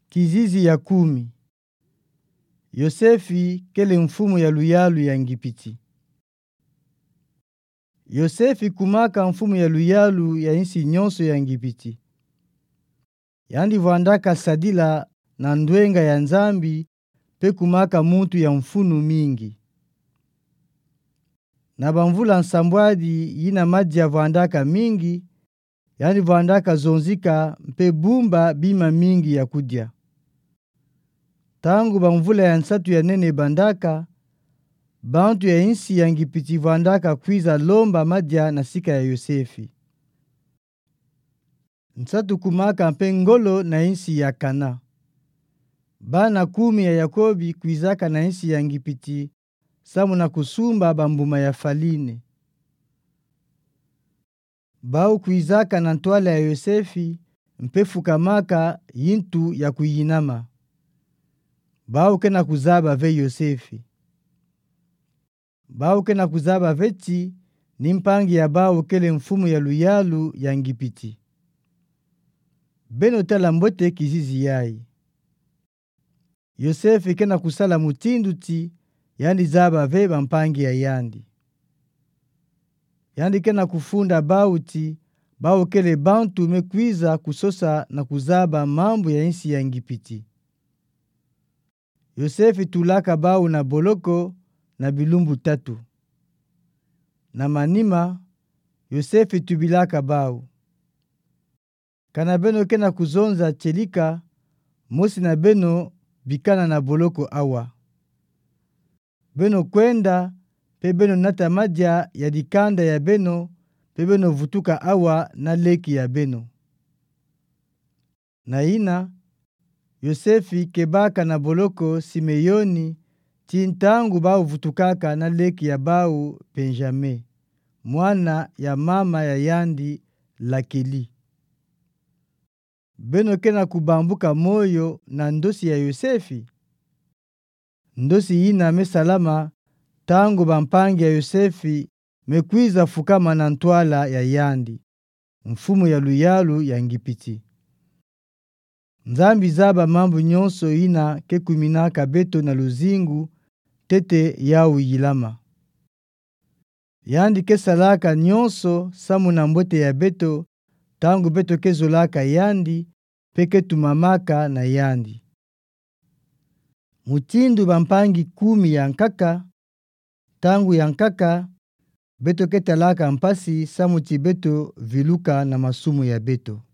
Kizizi ya 10. Yosefi kele mfumu ya luyalu ya Ngipiti. Yosefi kumaka mfumu ya luyalu ya insi nyonso ya Ngipiti. Yandi vuandaka sadila na ndwenga ya Nzambi pe kumaka muntu ya mfunu mingi. Na bamvula nsambwadi yina madia vuandaka mingi, yandi vuandaka zonzika mpe bumba bima mingi ya kudia. Tangu bamvula ya nsatu ya nene bandaka, bantu ya insi ya Ngipiti vuandaka kwiza lomba madia na sika ya Yosefi. Nsatu kumaka mpe ngolo na insi ya Kana. Bana 10 ya Yakobi kwizaka na insi ya Ngipiti samu na kusumba bambuma ya faline. Bau kwizaka na ntwala ya Yosefi mpe fukamaka yintu ya kuyinama. Bau kena kuzaba ve Yosefi. Bau kena kuzaba veti ni mpangi ya bau kele mfumu ya luyalu ya Ngipiti. Beno tala mbote kizizi yai. Yosefi kena kusala mutinduti yandi zaba ve bampangi ya yandi. Yandi kena kufunda bauti bau kele bantu mekwiza kusosa na kuzaba mambo ya insi ya Ngipiti. Yosefi tulaka bau na boloko na bilumbu 3. Na manima Yosefi tubilaka bau. Kana beno kena kuzonza chelika mosi na beno bikana na boloko awa. Beno kwenda pe beno nata madia ya dikanda ya beno pe beno vutuka awa na leki ya beno. Na ina Yosefi kebaka na boloko Simeyoni tintangu bau vutukaka na leki ya bau Benjame, mwana ya mama ya yandi Lakeli. Beno kena kubambuka moyo na ndosi ya Yosefi. Ndosi ina mesalama tangu bampangi ya Yosefi mekwiza fukama na ntwala ya yandi, mfumu ya luyalu ya Ngipiti. Nzambi zaba mambu nyonso ina kekuminaka beto na luzingu tete yau yilama. Yandi kesalaka nyonso samu na mbote ya beto tangu beto kezolaka yandi peke tumamaka na yandi. Mutindu bampangi 10 ya nkaka, tangu ya nkaka beto ketalaka mpasi samuti beto viluka na masumu ya beto.